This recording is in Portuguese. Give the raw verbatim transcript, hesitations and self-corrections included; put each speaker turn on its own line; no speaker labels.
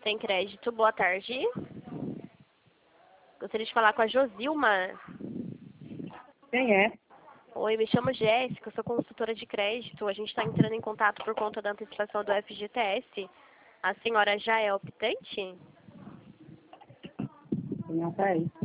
Sem crédito, boa tarde. Gostaria de falar com a Josilma.
Quem é?
Oi, me chamo Jéssica, sou consultora de crédito. A gente está entrando em contato por conta da antecipação do F G T S. A senhora já é optante?
Não, peraí.